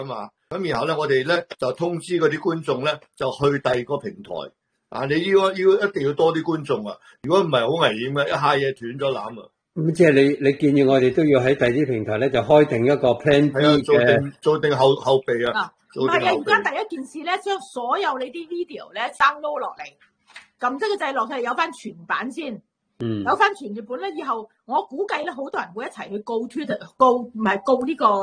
嘛。咁然後咧，我哋咧就通知嗰啲觀眾咧，就去第二個平台。啊，你要一定要多啲觀眾啊！如果唔係好危險嘅，一下嘢斷咗纜啊！ 咁即係你建議我哋都要喺第啲平台咧，就開定一個 plan B 嘅， 做定後備啊！ 唔係啊，而家第一件事咧，將所有你啲 video 咧 download 落嚟，撳即個掣落去，有翻全版先。有翻全頁本咧，以後我估計咧，好多人會一齊去告 Twitter， 告呢個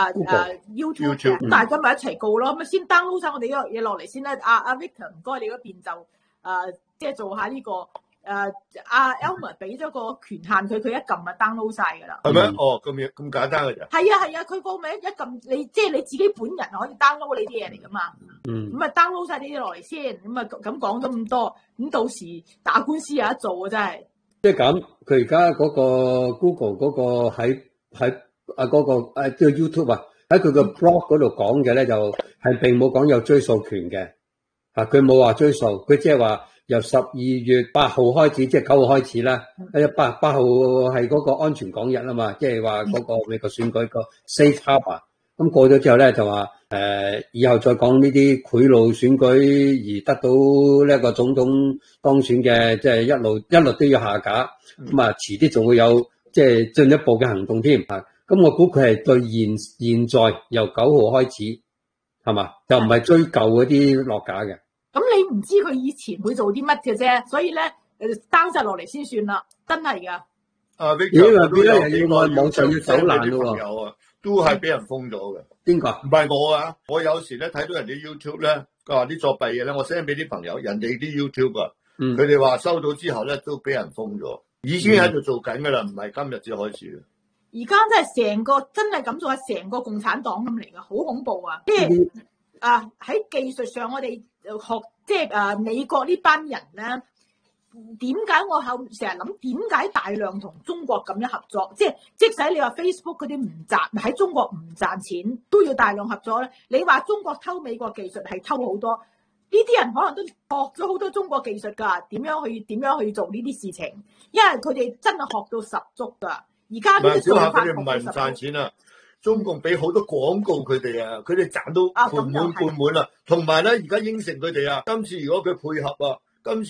YouTube 嘅，咁大家咪一齊告咯。咁啊，先 download 晒我哋呢個嘢落嚟先咧。阿 Victor 唔該，你嗰邊就即係做下呢個阿 Elmer 俾咗個權限佢一撳就 download 晒㗎啦。 係咩？哦，咁簡單㗎咋？ 係啊，佢個名一撳你，即係你自己本人可以 download 你啲嘢嚟㗎嘛。咁啊 download 晒呢啲落嚟先，咁啊咁講咗咁多，咁到時打官司有得做啊！真係。 即係咁，佢而家嗰個 Google 嗰個喺嗰個即係 YouTube 啊，喺佢個 blog 嗰度講嘅咧，就係並冇講有追訴權嘅。佢冇話追訴，佢即係話由12月8號開始，即係9號開始啦。8號係嗰個安全港日啊嘛，即係話嗰個美國選舉個 Safe Harbor。咁過咗之後咧，就話以後再講呢啲賄賂選舉而得到呢一個總統當選嘅，即係一路都要下架。咁啊，遲啲仲會有即係進一步嘅行動添。咁我估佢係對現在由9號開始係嘛，就唔係追究嗰啲落架嘅。 咁你唔知佢以前會做啲乜嘅啫，所以咧down晒落嚟先算啦，真係㗎。 咦？邊咧又要我網上要走難咯喎？ 都係俾人封咗嘅。 邊個？ 唔係我啊！我有時咧睇到人哋 YouTube 咧，佢話啲作弊嘢咧，我 send 俾啲朋友，人哋啲 YouTube 啊，佢哋話收到之後咧都俾人封咗，已經喺度做緊噶啦，唔係今日先開始。 而家真係成個真係咁做，係成個共產黨咁嚟噶，好恐怖啊！即係喺技術上，我哋學即係美國呢班人咧。點解我成日諗點解大量同中國咁樣合作？即使你話 Facebook 嗰啲唔賺喺中國唔賺錢，都要大量合作咧。你話中國偷美國技術係偷好多，呢啲人可能都學咗好多中國技術㗎。點樣去做呢啲事情？因為佢哋真係學到十足㗎。而家呢啲做法佢哋唔係唔賺錢啊！中共俾好多廣告佢哋啊，佢哋賺到盤滿啦。同埋咧，而家應承佢哋啊，今次如果佢配合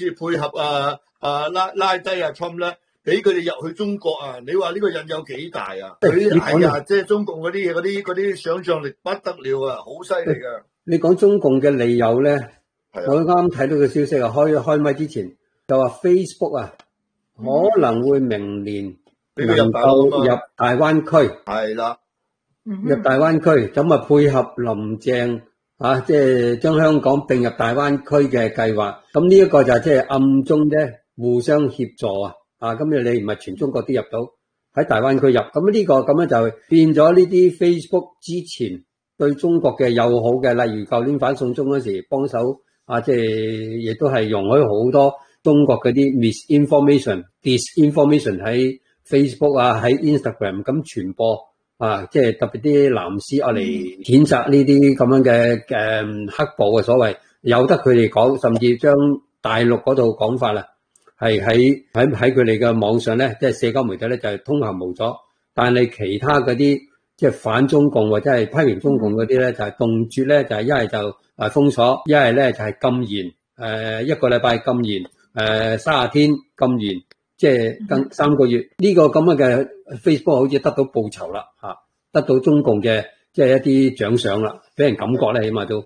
拉低Trump 咧，俾佢哋入去中國啊！你話呢個引誘幾大啊？係啊，即係中共嗰啲嘢，嗰啲想像力不得了啊，好犀利噶！ 你講中共嘅利誘咧，我啱睇到個消息啊，開麥之前就話 Facebook 啊，可能會明年能夠入大灣區， 係啦， 入大灣區咁啊，配合林鄭。即係將香港併入大灣區嘅計劃，咁呢一個就係即係暗中咧互相協助啊！咁你唔係全中國都入到喺大灣區入，咁呢個咁樣就變咗呢啲 Facebook 之前對中國嘅友好嘅，例如舊年反送中嗰時幫手即係亦都係容許好多中國嗰啲 misinformation、disinformation 喺 Facebook 喺 Instagram 咁傳播。即係特別啲藍絲嚟譴責呢啲咁樣嘅黑暴嘅所謂，由得佢哋講，甚至將大陸嗰度講法啦，係喺佢哋嘅網上咧，即係社交媒體咧就係通行無阻。但係其他嗰啲即係反中共或者係批評中共嗰啲咧，就係動輒咧就係一係就封鎖，一係咧就係禁言，一個禮拜禁言，30天禁言。即係3個月呢個咁樣嘅 Facebook 好似得到報酬啦，得到中共嘅即係一啲獎賞啦，俾人感覺咧起碼都。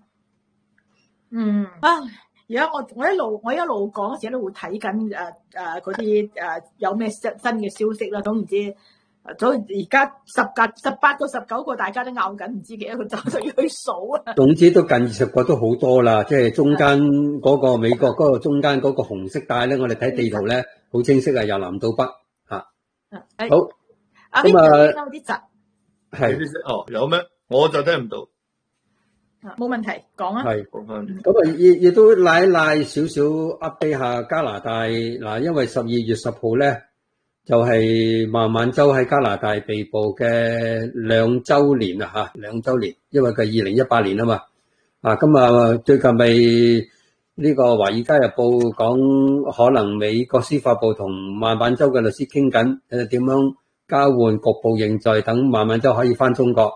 而家我一路講嗰時都會睇緊嗰啲有咩新嘅消息啦，總唔知。而家18個19個大家都拗緊，唔知幾多個就要去數啊。 總之都近20個都好多啦，即係中間嗰個美國嗰個中間嗰個紅色帶咧，我哋睇地圖咧好清晰啊，由南到北好。咁有啲窒係有咩？我就聽唔到。 冇問題，講啊。 係咁亦都拉少少 update 下加拿大嗱，因為12月10號咧。就係孟晚舟喺加拿大被捕嘅2週年啊，2週年，因為佢2018年啊嘛，咁最近咪呢個《華爾街日報》講可能美國司法部同孟晚舟嘅律師傾緊，點樣交換局部認罪，等孟晚舟可以翻中國，咁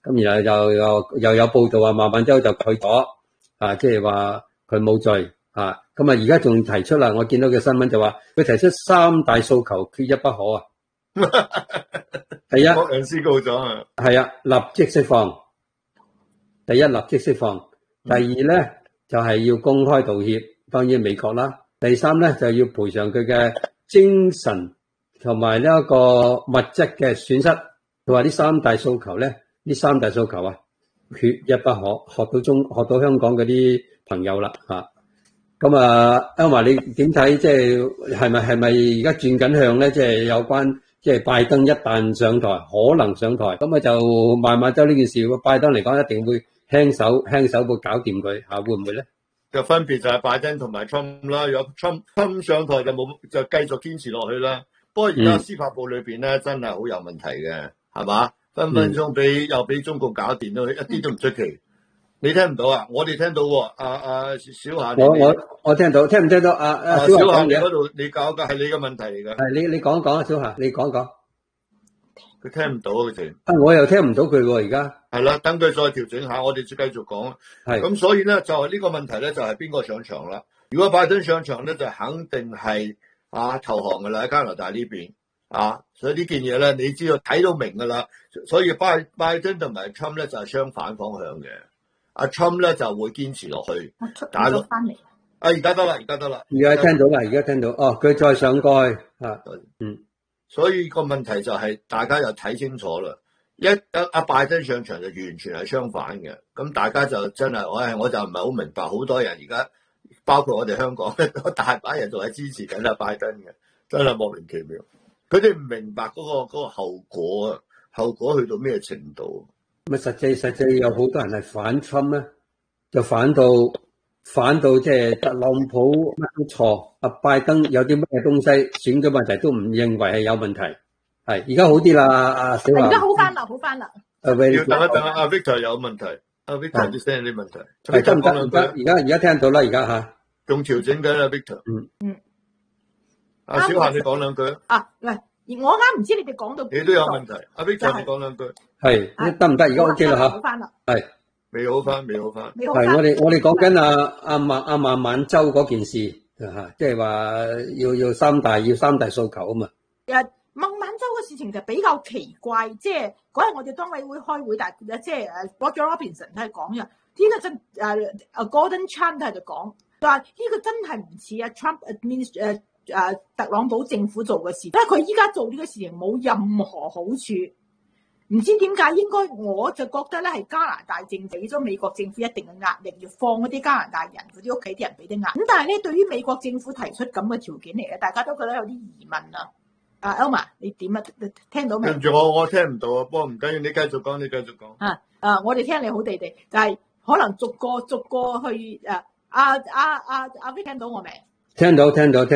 咁然後又有報道話孟晚舟就拒咗，即係話佢冇罪，咁啊而家仲提出啦，我見到嘅新聞就話佢提出三大訴求缺一不可啊。第一， 博人司告咗啊， 係啊，立即釋放。第一，立即釋放。第二咧就係要公開道歉，當然美國啦。第三咧就要賠償佢嘅精神同埋呢一個物質嘅損失。佢話呢三大訴求咧，呢三大訴求啊，缺一不可。學到香港嗰啲朋友啦嚇。咁Elma你點睇？即係咪而家轉緊向咧？即係有關即係拜登一旦上台，可能上台，咁就孟晚舟呢件事，拜登嚟講一定會輕手會搞掂佢嚇，會唔會咧？ 就分別就係拜登同埋 Trump 啦。如果 Trump 上台就繼續堅持落去啦。不過而家司法部裏邊咧真係好有問題嘅，係嘛？分分鐘又俾中國搞掂咗，一啲都唔出奇。你聽唔到啊？我哋聽到喎。小夏， 我聽到，聽唔聽到？小夏你嗰度你搞嘅係你嘅問題嚟㗎。 係你講啊，小夏，你講。 佢聽唔到佢哋。 我又聽唔到佢喎，而家。係啦，等佢再調整下，我哋再繼續講。係。咁所以咧就係呢個問題咧，就係邊個上場啦？如果拜登上場咧，就肯定係投降㗎啦，喺加拿大呢邊。所以呢件嘢咧，你知道睇到明㗎啦。所以拜登同埋 Trump 咧就係相反方向嘅。阿 Trump 咧就會堅持落去。打咗翻嚟。而家得啦。 而家聽到。哦，佢再上過去。 所以個問題就係大家又睇清楚啦。阿拜登上場就完全係相反嘅。咁大家就真係，我就唔係好明白，好多人而家包括我哋香港大把人仲係支持緊阿拜登嘅，真係莫名其妙。佢哋唔明白嗰個後果啊，後果去到咩程度？ 咁實際有好多人係反 Trump 咧，就反到即係特朗普乜都錯，阿拜登有啲咩東西選舉問題都唔認為係有問題。係而家好啲啦，阿小華。 而家好翻啦。 要等一等，阿 Victor 有問題，阿 Victor 啲聲有啲問題。 得唔得？而家聽到啦，而家嚇。 仲調整緊啊 Victor。阿小華你講兩句。 我啱唔知你哋講到。 你都有問題，阿 Victor 你講兩句。 係得唔得？而家 OK 啦嚇。 好翻啦。 係。 未好翻。 係我哋講緊阿孟晚舟嗰件事即係話要三大訴求啊嘛。 孟晚舟嘅事情就比較奇怪，即係嗰日我哋當委會開會，但係即係Roger Robinson 都係講嘅，呢個真Gordon Chang 都喺度講，話呢個真係唔似阿 Trump 特朗普政府做嘅事，因為佢依家做呢個事情冇任何好處。唔知點解，應該我就覺得咧係加拿大政府俾咗美國政府一定嘅壓力，要放嗰啲加拿大人嗰啲屋企啲人俾啲壓。咁但係咧，對於美國政府提出咁嘅條件嚟咧，大家都覺得有啲疑問啊。Elma 你點啊？聽到未？ 對唔住，我聽唔到啊。不過唔緊要，你繼續講。 我哋聽你好地地，就係可能逐個去阿 Vic 聽到我未？ 聽到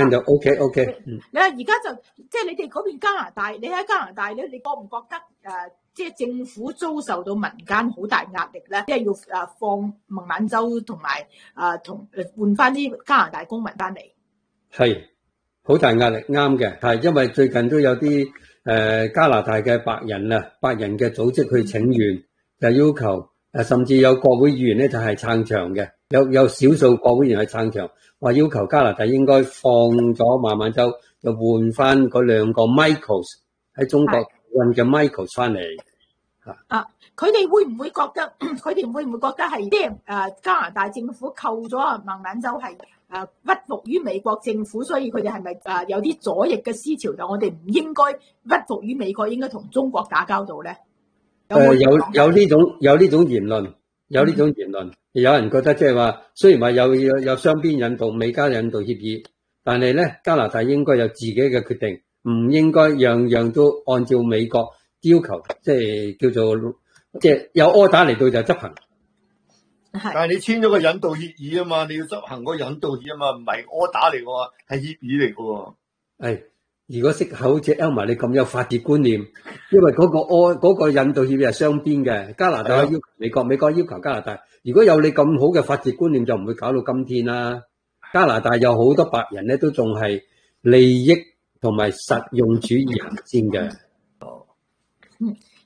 ，OK。 你話而家就即係你哋嗰邊加拿大，你喺加拿大咧，你覺唔覺得即係政府遭受到民間好大壓力咧？即係要放孟晚舟同埋同換翻啲加拿大公民翻嚟？ 係好大壓力，啱嘅。係因為最近都有啲加拿大嘅白人嘅組織去請願，就要求甚至有國會議員咧就係撐場嘅，有少數國會議員係撐場。話要求加拿大應該放咗孟晚舟，就換翻嗰兩個 Michaels 喺中國運嘅 Michaels 翻嚟。 佢哋會唔會覺得？佢哋會唔會覺得係即係加拿大政府扣咗孟晚舟係屈服於美國政府，所以佢哋係咪有啲左翼嘅思潮？就我哋唔應該屈服於美國，應該同中國打交道咧？ 有呢種言論。有人覺得即係話，雖然話有雙邊引渡、美加引渡協議，但係咧加拿大應該有自己嘅決定，唔應該樣樣都按照美國要求，即係叫做即係有 order 嚟到就執行。 但係你簽咗個引渡協議啊嘛，你要執行個引渡協議啊嘛，唔係 order 嚟嘅，係協議嚟嘅。係。 如果識好似 Elma 你咁有法治觀念，因為嗰個引渡協議係雙邊嘅，加拿大要求美國，美國要求加拿大。如果有你咁好嘅法治觀念，就唔會搞到今天啦。加拿大有好多白人咧，都仲係利益同埋實用主義行先嘅。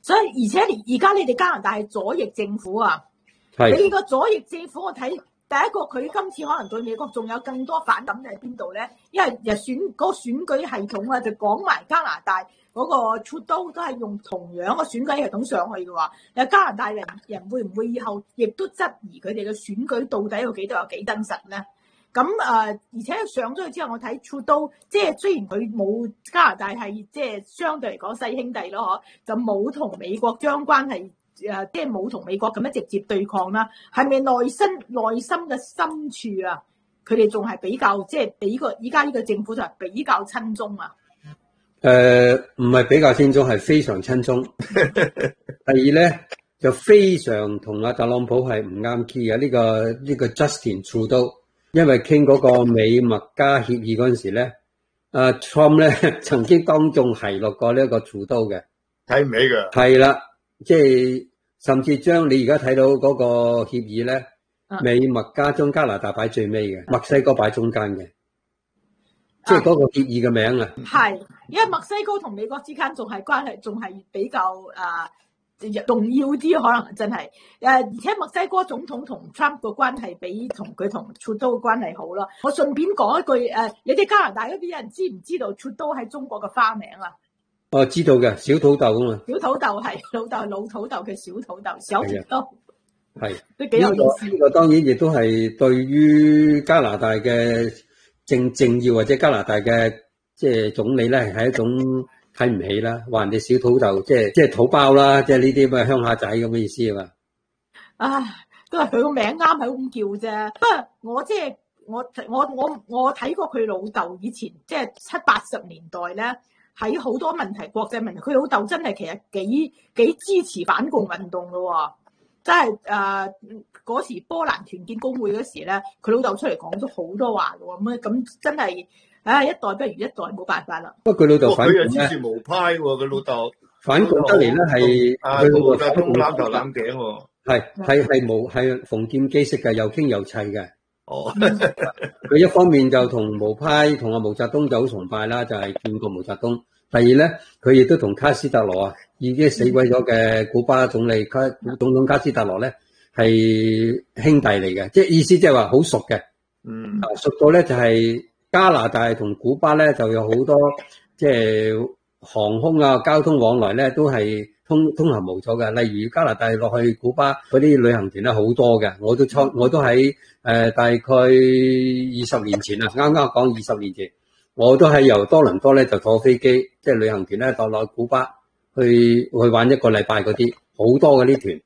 所以而且而家你哋加拿大係左翼政府啊，你個左翼政府我睇第一個佢今次可能對美國仲有更多反感喺邊度咧？因為嗰個選舉系統啊，就講埋加拿大嗰個 Trudeau 都係用同樣嘅選舉系統上去嘅話，加拿大人會唔會以後亦都質疑佢哋嘅選舉到底有幾真實咧？咁而且上咗去之後，我睇 Trudeau 即係雖然佢冇加拿大係即係相對嚟講細兄弟咯，就冇同美國將關係即係冇同美國咁樣直接對抗啦。係咪內心嘅深處啊？佢哋仲係比較即係比個依家呢個政府就係比較親中啊？ 唔係比較親中，係非常親中。第二咧就非常同阿特朗普係唔啱 key 嘅呢個 Justin Trudeau。因為傾嗰個美墨加協議嗰陣時咧，Trump 咧曾經當眾奚落過呢一個 Trudeau 嘅， 睇唔起嘅。係啦，即係甚至將你而家睇到嗰個協議咧，美墨加將加拿大擺最尾嘅，墨西哥擺中間嘅，即係嗰個協議嘅名啊。 係，因為墨西哥同美國之間仲係關係，仲係比較重要啲，可能真係而且墨西哥總統同 Trump 個關係比佢同 Trudeau 嘅關係好咯。我順便講一句你哋加拿大嗰邊人知唔知道 Trudeau 喺中國嘅花名啊？ 知道嘅，小土豆啊嘛。 小土豆係老土豆嘅小土豆，小土豆係都幾有意思。 呢個當然亦都係對於加拿大嘅政要或者加拿大嘅即係總理咧係一種睇唔起啦，話人哋小土豆，即係土包啦，即係呢啲咁嘅鄉下仔咁嘅意思啊嘛。 都係佢個名啱係咁叫啫。不過我即係我睇過佢老豆以前即係70-80年代咧，喺好多問題國際問題，佢老豆真係其實幾支持反共運動噶喎。真係嗰時波蘭團結工會嗰時咧，佢老豆出嚟講咗好多話噶喎。咁真係一代不如一代，冇辦法啦。 不過佢老豆反共咧， 佢又支持無派喎。佢老豆反共得嚟咧係佢老豆反共攬頭攬頸喎。 係馮劍基式嘅，又傾又砌嘅。佢一方面就同無派同阿毛澤東就好崇拜啦，就係見過毛澤東。第二咧，佢亦都同卡斯特羅已經死鬼咗嘅古巴總統卡斯特羅咧係兄弟嚟嘅，即係意思即係話好熟嘅。熟到咧就係加拿大同古巴咧就有好多即係航空交通往來咧都係通行無阻嘅。例如加拿大落去古巴嗰啲旅行團咧好多嘅，我都喺大概20年前啊，啱啱講20年前，我都係由多倫多咧就坐飛機，即係旅行團咧到落古巴去玩1個禮拜嗰啲，好多嘅啲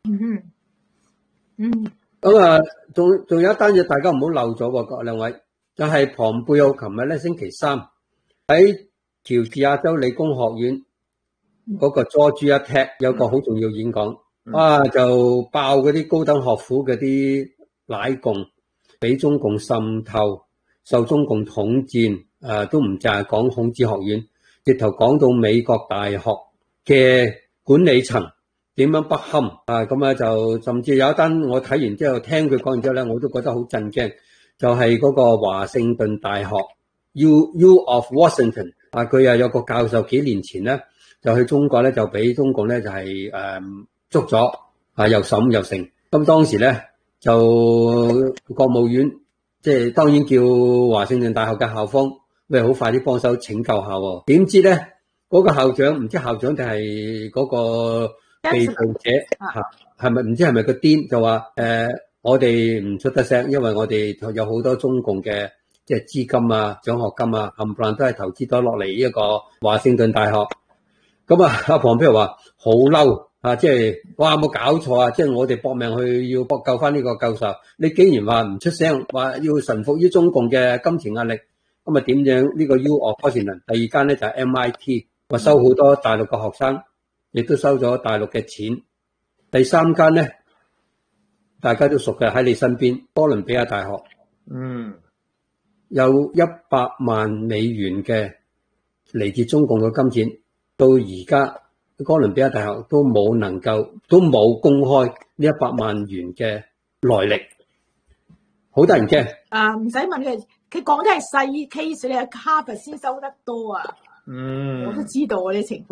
團。咁仲有一單嘢大家唔好漏咗喎，各兩位，就係龐貝奧琴日咧星期三喺喬治亞州理工學院嗰個 Georgia Tech 有個好重要演講，就爆嗰啲高等學府嗰啲奶共，俾中共滲透，受中共統戰，都唔淨係講孔子學院，直頭講到美國大學嘅管理層點樣不堪咁就甚至有一單我睇完之後，聽佢講完之後咧，我都覺得好震驚，就係嗰個華盛頓大學 U of Washington 佢又有個教授幾年前咧就去中國咧就俾中共咧就係捉咗又審又成，咁當時咧就國務院即係當然叫華盛頓大學嘅校方喂好快啲幫手拯救下喎，點知咧嗰個校長唔知校長定係嗰個被捕者係咪唔知係咪個癲就話我哋唔出得聲，因為我哋有好多中共嘅即係資金獎學金冚唪唥都係投資咗落嚟呢一個華盛頓大學。咁阿龐貝奧話好嬲即係哇冇搞錯即係我哋搏命去要搏救翻呢個教授，你竟然話唔出聲，話要臣服於中共嘅金錢壓力，咁點樣呢個 U of Washington 第二間咧就係 MIT 話收好多大陸嘅學生，亦都收咗大陸嘅錢。第三間咧，大家都熟嘅喺你身邊，哥倫比亞大學，有100萬美元嘅嚟自中共嘅金錢，到而家哥倫比亞大學都冇公開呢100萬元嘅來歷，好得人驚。 唔使問佢講啲係細 case，你喺哈佛先收得多我都知道嗰啲情況。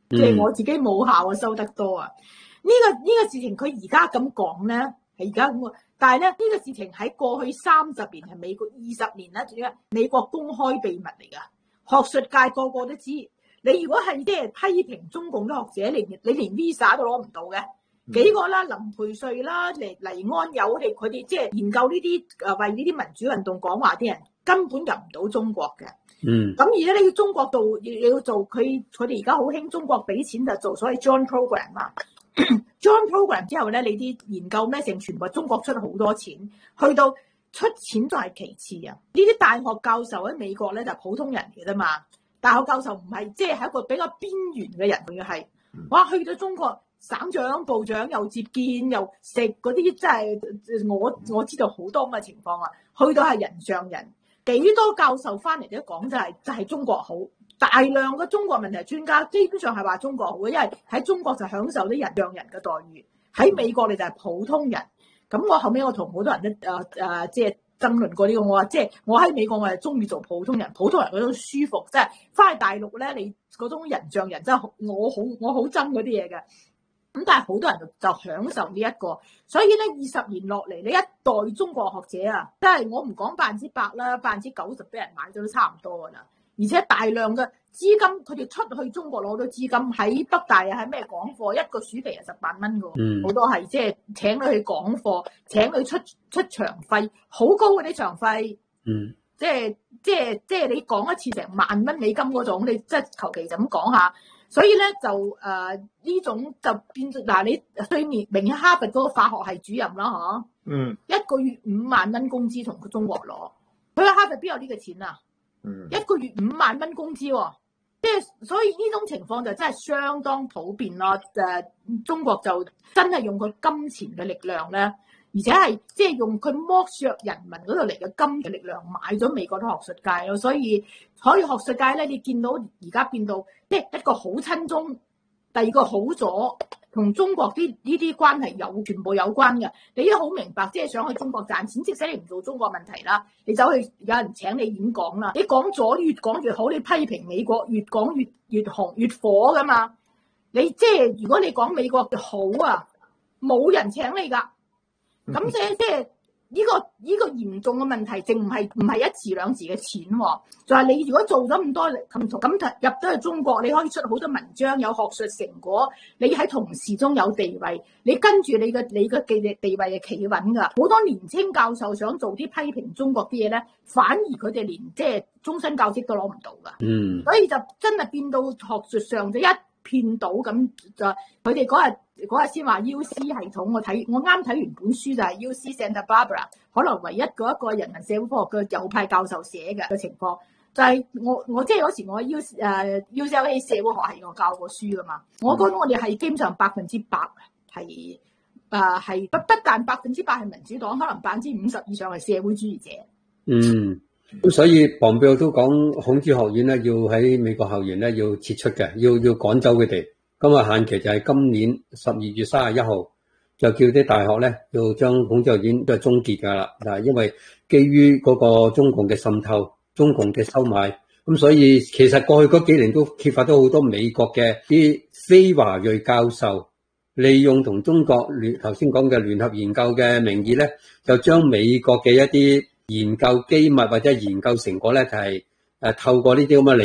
即係我自己母校收得多啊。呢個事情佢而家咁講咧，係而家咁，但係咧呢個事情喺過去30年係美國20年啦，仲要美國公開秘密嚟噶，學術界個個都知。你如果係即係批評中共嘅學者，你連 visa 都攞唔到嘅。幾個啦，林培瑞啦，黎安友，佢哋即係研究呢啲為呢啲民主運動講話啲人，根本入唔到中國嘅。咁而家你要中國度要做佢哋而家好興中國俾錢就做所謂 joint program 啊。joint program 之後咧，你啲研究咩成全部中國出好多錢，去到出錢就係其次啊。呢啲大學教授喺美國咧就普通人嚟啫嘛，大學教授唔係即係一個比較邊緣嘅人，仲要係哇去到中國。省長、部長又接見又食嗰啲，真係我知道好多咁嘅情況啊！去到係人上人，幾多教授翻嚟都講就係中國好，大量嘅中國問題專家基本上係話中國好嘅，因為喺中國就享受啲人上人嘅待遇，喺美國你就係普通人。咁我後尾我同好多人都即係爭論過呢個，我話即係我喺美國我係中意做普通人，普通人嗰種舒服，即係翻去大陸咧你嗰種人上人真係我好憎嗰啲嘢嘅。咁但係好多人就享受呢一個，所以咧20年落嚟，你一代中國學者啊，即係我唔講100%啦，90%俾人買咗都差唔多噶啦。而且大量嘅資金，佢哋出去中國攞到資金，喺北大啊，喺咩講課，一個暑期係10萬蚊噶，好多係即係請你去講課，請你出場費，好高嗰啲場費，即係你講一次成1萬蚊美金嗰種，你即係求其就咁講下。所以咧就呢種就變咗嗱，你對面明顯哈佛嗰個化學系主任啦，一個月5萬蚊工資同中國攞，佢喺哈佛邊有呢個錢啊？一個月5萬蚊工資喎，即係所以呢種情況就真係相當普遍咯。中國就真係用佢金錢嘅力量咧，而且係即係用佢剝削人民嗰度嚟嘅金嘅力量買咗美國啲學術界咯，所以學術界咧，你見到而家變到即係一個好親中，第二個好左，同中國呢啲關係全部有關嘅。你都好明白，即係想去中國賺錢，即使你唔做中國問題啦，你走去有人請你演講啦，你講咗越講越好，你批評美國越講越紅越火噶嘛。你即係如果你講美國嘅好啊，冇人請你噶。咁即係呢個嚴重嘅問題，淨唔係一字兩字嘅錢喎，就係你如果做咗咁多咁入咗去中國，你可以出好多文章，有學術成果，你喺同事中有地位，你跟住你嘅地位係企穩㗎。好多年青教授想做啲批評中國啲嘢咧，反而佢哋連即係終身教職都攞唔到㗎。所以就真係變到學術上就一片倒咁，就佢哋嗰日先話 UC 系統，我啱睇完本書就係 UC Santa Barbara， 可能唯一嗰一個人文社會科學嘅右派教授寫嘅情況，就係我即係嗰時我UCLA 社會學系我教過書噶嘛，我覺得我哋係基本上100%係不但100%係民主黨，可能50%以上係社會主義者。 咁所以龐貝奧都講孔子學院咧，要喺美國校園咧要撤出嘅，要趕走佢哋。咁啊，限期就係今年12月31號，就叫啲大學咧要將孔子學院都係終結噶啦。嗱，因為基於嗰個中共嘅滲透、中共嘅收買，咁所以其實過去嗰幾年都揭發咗好多美國嘅啲非華裔教授，利用同中國頭先講嘅聯合研究嘅名義咧，就將美國嘅一啲研究機密或者研究成果咧，就係透過呢啲咁嘅